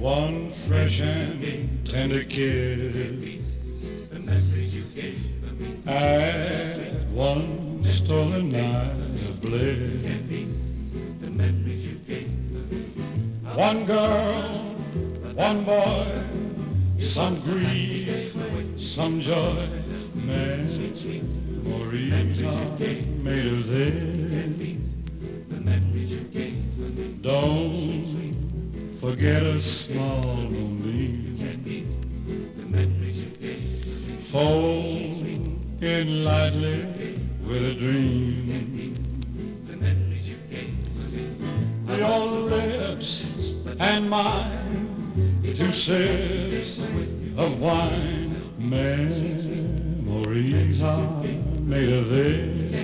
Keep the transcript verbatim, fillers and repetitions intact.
one fresh and tender kiss. At one stolen night of bliss. One girl, one boy, some grief, some joy, memories are made of this. Don't forget a small moonbeam. Fold in lightly with a dream. Your lips and mine, two sips of wine, memories are made of this.